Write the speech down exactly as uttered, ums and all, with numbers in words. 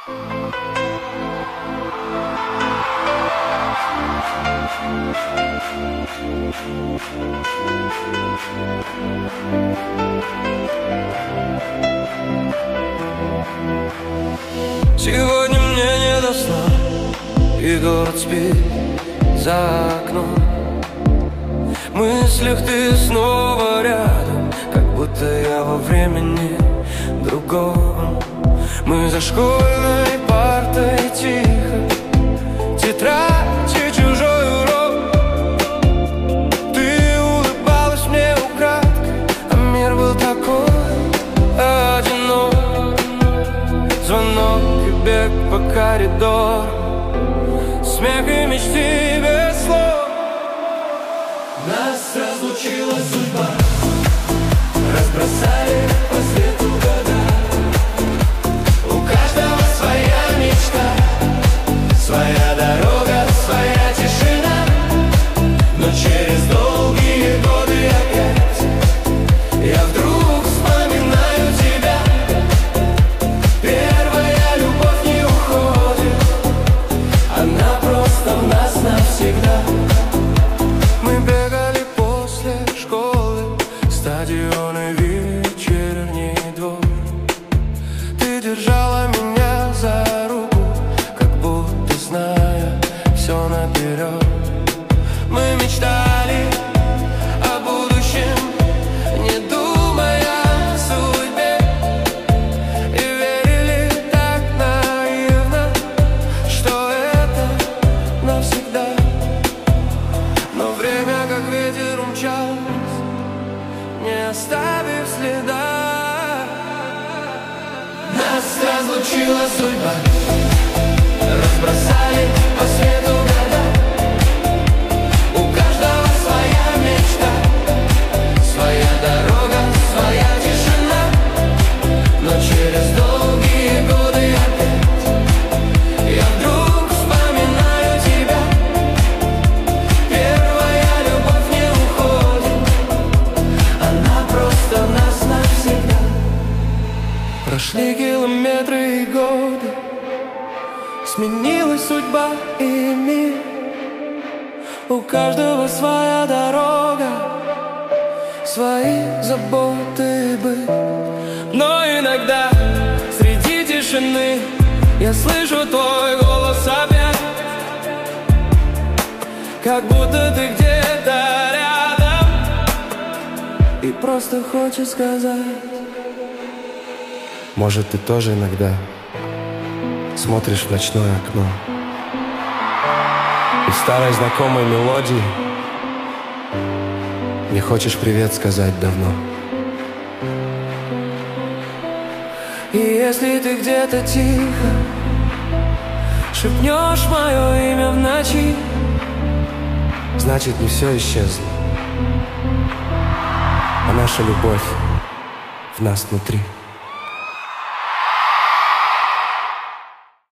Сегодня мне не до сна, и город спит за окном. В мыслях ты снова рядом, как будто я во времени другом. Мы за школьной партой тихо, тетрадь и чужой урок. Ты улыбалась мне украдкой, а мир был такой одинок. Звонок и бег по коридору, смех и мечты без слов. Нас разлучила судьба, разбросали по свету года. У каждого своя мечта, своя дорога, своя тишина. Но через долгие годы опять я вдруг вспоминаю тебя. Первая любовь не уходит, она просто в нас навсегда. Мы бегали после школы, стадионы, вечерний двор. Ты держала меня за руку, как будто зная все наперед. Мы мечтали о будущем, не думая о судьбе, и верили так наивно, что это навсегда. Но время, как ветер, умчалось, не оставив следа. Нас разлучила судьба, разбросали по свету года. У каждого своя мечта, своя дорога, своя тишина. Но через долгие годы опять я вдруг вспоминаю тебя. Первая любовь не уходит, она просто в нас навсегда. Прошли километры и годы, сменилась судьба и мир. У каждого своя дорога, свои заботы и быт. Но иногда среди тишины я слышу твой голос опять, как будто ты где-то рядом и просто хочешь сказать. Может, ты тоже иногда смотришь в ночное окно и в старой знакомой мелодии не хочешь привет сказать давно. И если ты где-то тихо шепнешь мое имя в ночи, значит, не все исчезло, а наша любовь в нас внутри.